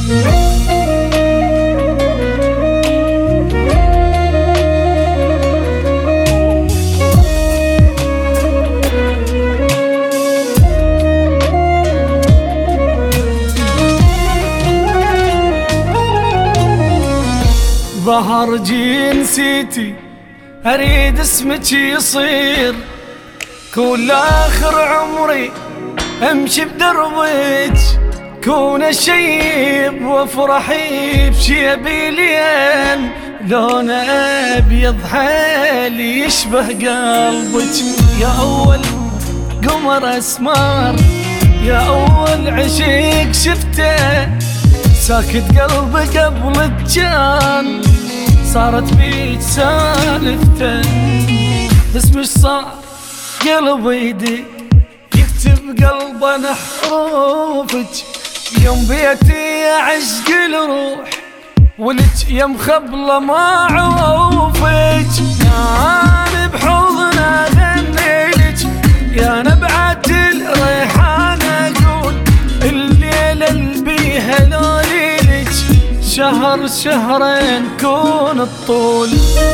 ظهر جنسيتي أريد اسمك يصير كل آخر عمري أمشي بدربك، كون شيب وافرحي بشيبي لين لون أبيض حالي يشبه قلبك. يا أول قمر أسمار، يا أول عشق شفته، ساكت قلبي قبل كان صارت بيك سالفته. اسمش صار قلبي يدق يكتب قلبنا حروفك، يوم بيتي عشق الروح ولك يا مخبله ما عوفك. كان بحضنه غنيلك يا نبعة الريحان، اقول الليله اللي بيها لوليلك شهر شهرين كون الطول.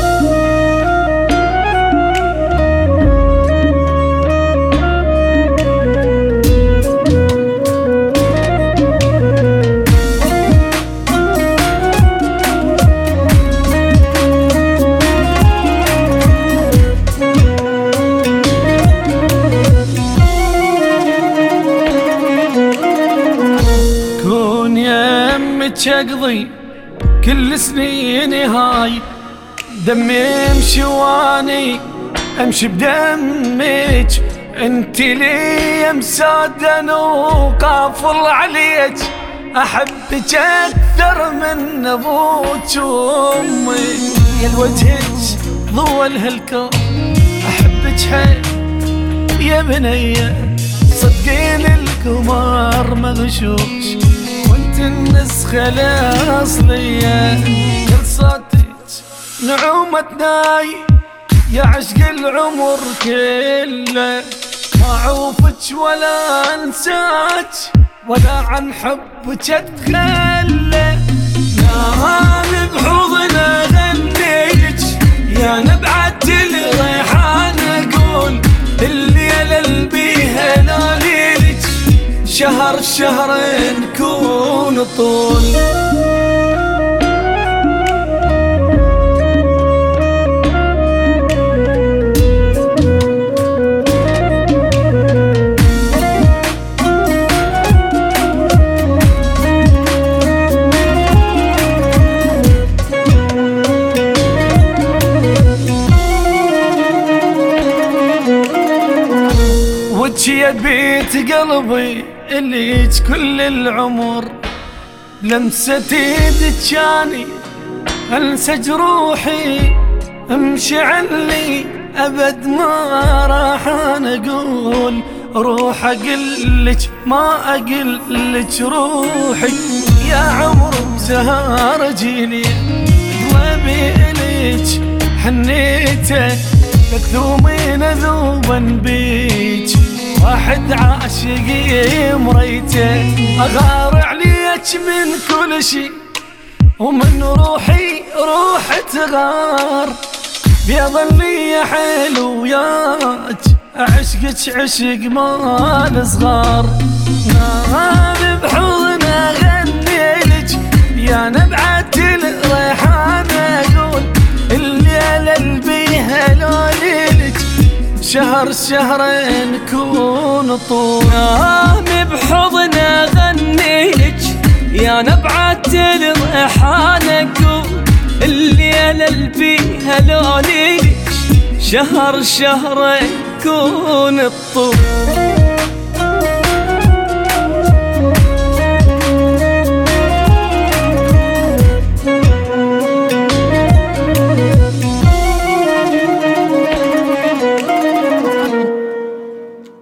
اقضي كل سنيني هاي دمي يمشي واني امشي بدمك، انتي لي مسادن وقافل عليك، احبك اكثر من ابوك وامي. يا الوجهك ضوى الهالكون احبك حيل يا بنيه، صدقين القمر مغشوش وانت النسخة الأصلية. كل صوتك نعومة ناي يا عشق العمر كله، ما عوفك ولا انساك ولا عن حبك اتخلى. نام بحضنه غنيك يا نبعة الريحان، اقول الليلة اللي بيها لوليلك شهر شهرين كون طول. وجهي يا بيت قلبي الليك كل العمر، لمسة ايدك جاني انسى جروحي، امشي عني ابد ما راح اقول روح اقلك ما اقلك روحي. يا عمر بزهار جيلي قلبي اليك حنيته، مكذومين ذوبا بيك واحد عاشقي مريته. اغار عليك من كل شي ومن روحي روح تغار، بيظلي يا حلو ياك عشقك عشق مال صغار. نام بحضنه غنيلك يا نبعة الريحان، اقول الليلة اللي بيها لوليلك شهر شهرين كون طول. نام بحضنه غنيلك يا نبعة الريحان، اقول الليلة اللي بيها لوليلك شهر شهرين كون الطول.